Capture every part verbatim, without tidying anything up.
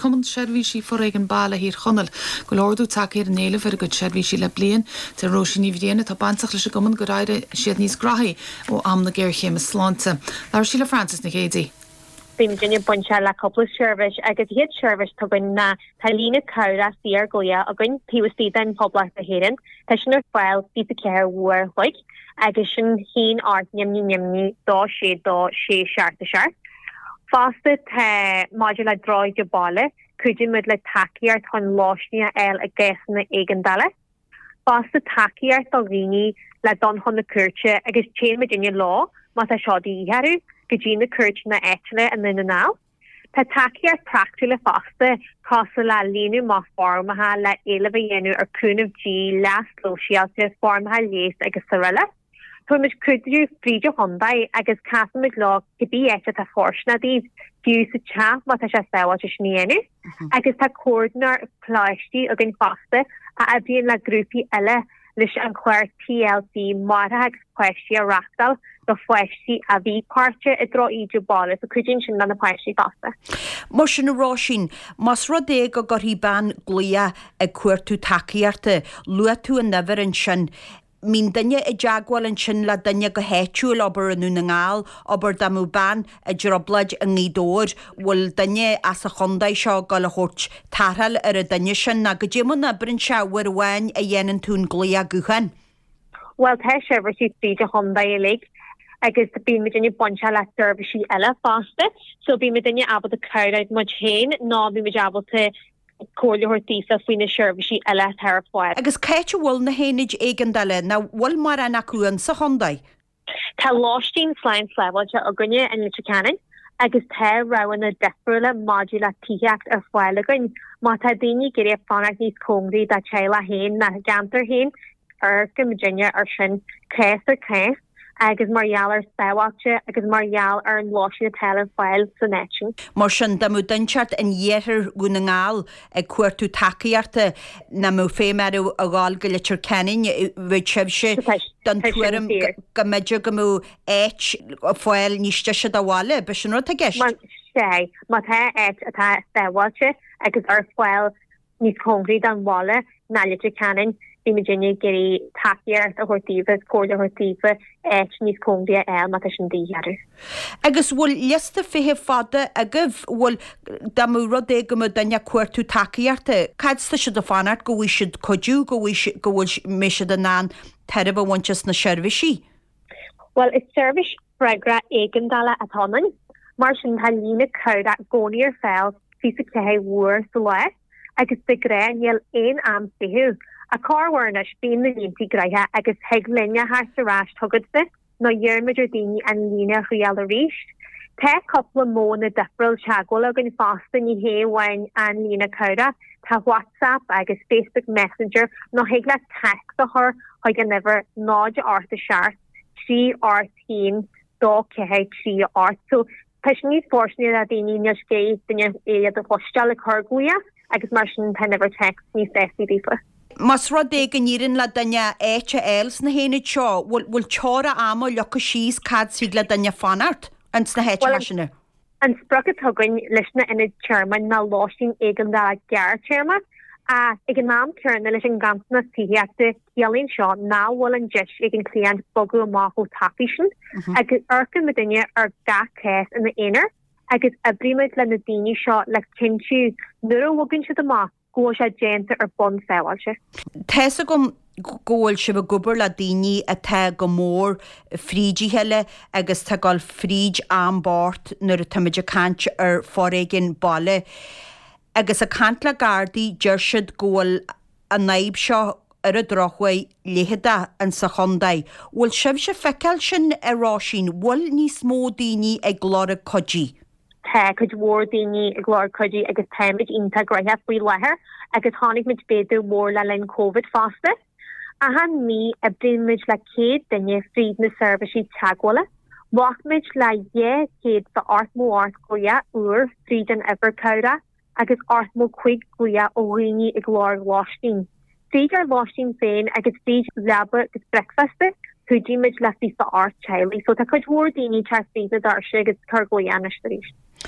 cumman sérvísí for an balla hír chonel. Go lordú take ar néile fer go sérvísí le blian te rosin ní bhíanana tá bantach leis goman go raide siad níos grahi ó amna géir chéime slánta. Dar Sheila Francis na gédí. Bím Virginia buncha la couple service agus hit service to win na Talina Kaura Sierra Goya a gun P C then public the Hayden Tishner file be the care war like agation heen art nimni nimni do she do she shark the shark fasted uh, modular draw de balle could you mid like takier ton loshnia el a guess na egandala fasted takier togini la don hon the kirche agus chain Virginia law mata shadi haru Gajina Kirch na etna and then now. Patakia practically faster, Casala Linu ma formaha la elevayenu or kun of G last loshiatis formaha lace like a sorella. So much could you free your Hyundai, I guess Castle McLaw to be at a fortune these use a chap what I shall say what is near. I guess a coordinator plashy again faster, I been la groupie ella. Lish an chwer T L C marag question rachtal the fleshi a V parche e dro I jubale so kujin sin na fleshi fasta. Motion Roshin mas rodé go gorhi ban glia e cuertu takiarte luatu an never in shin Mín dunne I jagwal an sin le dunne go héitiúil obair an nún ngáil obair damú ban a droblaid an ngídóir bhfuil dunne as a chondaid seo go le hort tarhal ar a dunne sin na go dtéimon na brin seabhar bhain a dhéanaan tún glia guchan. Well, tá sibhar sí tríd a chondaid lig agus bí me dunne buncha le servicí eile fásta, so bí me dunne abal a cowraid much hain ná bí me abal te Cóla hortísa faoine seirbhísí eile tar fáil. Agus caiite bhfuil na héanaid éigeandaile na bhfuil mar an acuan sa Hyundai. Tá láistín sláin sleibhailte a gunne an Litricanin, agus tá raibh na defriúla modula tíocht ar fáil againn, má tá daoine gurí fanacht níos cómraí dá teile hain na gantar hain ar go Virginia ar sin cés ar cés. agus marial ar sewakje agus marial ar an loshi tell file sonetching. Mar sin da mu dinchart in yeter gunangal e cuertu takiarte na mu fémeru a gal gilitur kenin vichevse dan tuerum gamedja gamu h file nishtasha da wale bishin rota gesh. Man say mat ha h ata sewakje agus ar file nis hungry dan wale na litur kenin. Virginia geri takier a hortiva, corda hortiva, et nis condia el matashin diyaru. Agus wol lesta fihe fada agaf wol damura de gama danya cuertu takierte. Kadsta should fanart go we should koju go we should go misha the nan terrible one just na servishi. Well, it's service fragra egandala atonan. Martian halina kauda gonier fell fisik tehe war sula. Agus the gran yel ein am fihu. A car warnish being the ninty graya agus heglinia has the rash tuggedse no year majordini and Lina Riala reached. Take couple of more the different chagwal in fasting ye hay wine and Lina Kauda ta WhatsApp agus Facebook Messenger no hegla text to her I can never nod art the shark she art teen dog ke she art so passionate fortunately that the Nina skate the area the hostel carguya agus martian can never text me sexy deeper. Mas rodé gnírin la danne éite els na héanaid seo, bhfuil teora ama lecha síos cad sigla danne fanart ans na héite leisina. An spragad thugann leisna ina chairman na láistín éigeandá gear chairman, a ag an nám cearna leis an gansna tíheachta cealainn seo ná bhfuil an deis ag an client bogu amach ó tapisin, agus orcan na duine ar ga cés in na éar, agus abrímaid le na daoine seo le cinsiú nuair a bhugann siad amach. Go sé genta ar bon fáilte. Tesa gom ggóil se gobar le daoine a te go mór frídí heile agus tá gáil fríd anbárt nuair a tamidir cant ar forégin balle. Agus a cant le gardaí deir siad ggóil a naib seo ar a drochhaid léhada an sa Hyundai. Bhfuil sibh se feiceil sin a rásin bhfuil níos mó daoine ag glóra codí. Te could war dini a glor kudi agus temid inta graha free leher agus honig mit bedu war la len COVID faste. A han mi a brimage la kid dini freed na servicey tagwala. Walkmage la ye kid for art mo art goya ur freed an ever kauda agus art mo quid goya o rini a glor washing. Freed ar washing fain agus freed laba agus breakfast. Could you image lefty for art child so ta could war dini char freed the dark agus cargoya na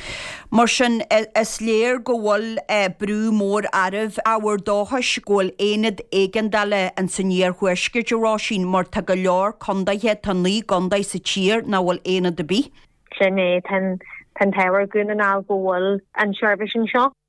Mar sin is léir go bhfuil brú mór armh áhar dóthais ghfuil éad éigendala an saníar chuisce derá sin mar tá go leor condaithe tá ní gondaid sa tír ná bhfuil éad de bí. Sinné tan tan táhar gúna ná go bhfuil an seirbhís an seo.